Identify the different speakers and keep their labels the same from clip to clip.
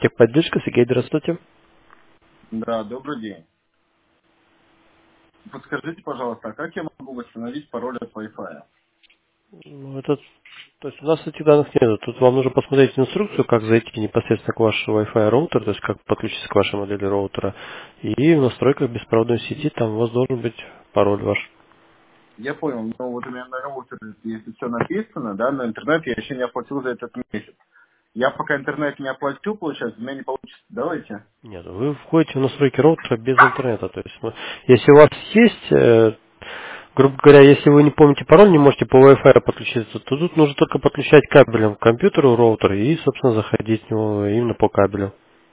Speaker 1: Техподдержка, Сергей, здравствуйте.
Speaker 2: Да, добрый день. Подскажите, пожалуйста, а как я могу восстановить пароль от Wi-Fi?
Speaker 1: Ну, то есть у нас этих данных нет. Тут вам нужно посмотреть инструкцию, как зайти непосредственно к вашему Wi-Fi роутеру, то есть как подключиться к вашей модели роутера. И в настройках беспроводной сети там у вас должен быть пароль ваш.
Speaker 2: Я понял, но вот у меня на роутере, если все написано, да, на интернет я еще не оплатил за этот месяц. Я пока интернет не оплатил, получается, у меня не получится. Давайте.
Speaker 1: Нет, вы входите в настройки роутера без интернета. То есть, если у вас есть, грубо говоря, если вы не помните пароль, не можете по Wi-Fi подключиться, то тут нужно только подключать кабелем к компьютеру роутер и, собственно, заходить в него именно по кабелю.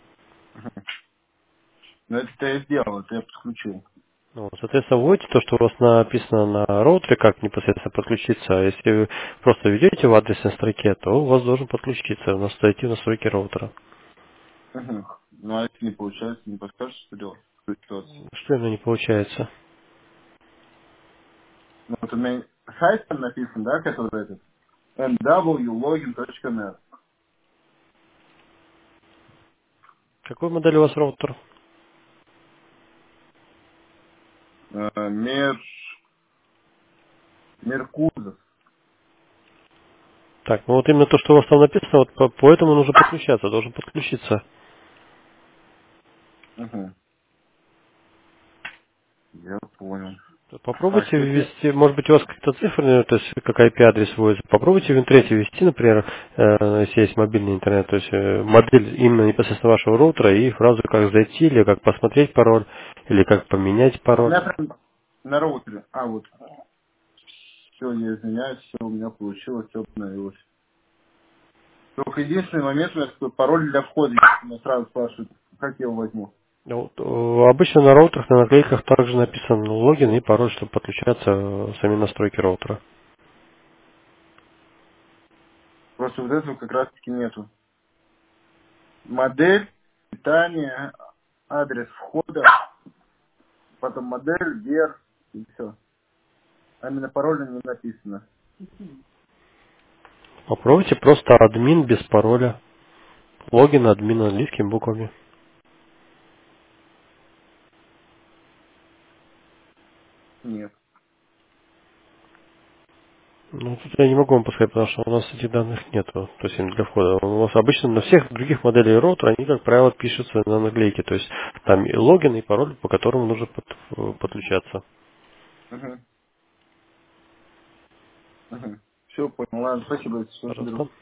Speaker 2: Но это я сделал, это я подключил.
Speaker 1: Ну, соответственно, вводите то, что у вас написано на роутере, как непосредственно подключиться. А если вы просто введете в адресной строке, то у вас должен подключиться, зайти в настройки роутера.
Speaker 2: Мгм. Ну, а если не получается, не подскажешь, что делать в этой ситуации?
Speaker 1: Что именно не получается?
Speaker 2: Ну, вот у меня сайт там написан, да, который этот, nwlogin.net.
Speaker 1: Какой модель у вас роутер?
Speaker 2: Мер, Меркузов.
Speaker 1: Так, ну вот именно то, что у вас там написано, вот по этому нужно подключаться, должен подключиться.
Speaker 2: Угу. Я понял. Так,
Speaker 1: Попробуйте
Speaker 2: если...
Speaker 1: ввести, может быть, у вас какие-то цифры, то есть как IP-адрес вводится. Попробуйте в интернете ввести, например, если есть мобильный интернет, то есть модель именно непосредственно вашего роутера и фразу, как зайти, или как посмотреть пароль, или как поменять
Speaker 2: А у
Speaker 1: пароль.
Speaker 2: меня прям на роутере. А, вот. Все, я извиняюсь, все у меня получилось, все обновилось. Только единственный момент, у меня такой пароль для входа. Меня сразу спрашивают, как я его возьму.
Speaker 1: Ну, вот, обычно на роутерах, на наклейках также написан логин и пароль, чтобы подключаться в сами настройки роутера.
Speaker 2: Просто вот этого как раз таки нету. Модель, питание, адрес входа, потом модель, вер, и все. А именно пароля не написано.
Speaker 1: Попробуйте просто админ без пароля. Логин админ английскими буквами.
Speaker 2: Нет.
Speaker 1: Ну, тут я не могу вам подсказать, потому что у нас этих данных нет, то есть именно для входа. У нас обычно на всех других моделей роутера, они, как правило, пишутся на наклейке, то есть там и логин, и пароль, по которому нужно подключаться.
Speaker 2: Угу. Угу. Все, понял. Ладно, спасибо, всего
Speaker 1: Пожалуйста.
Speaker 2: доброго.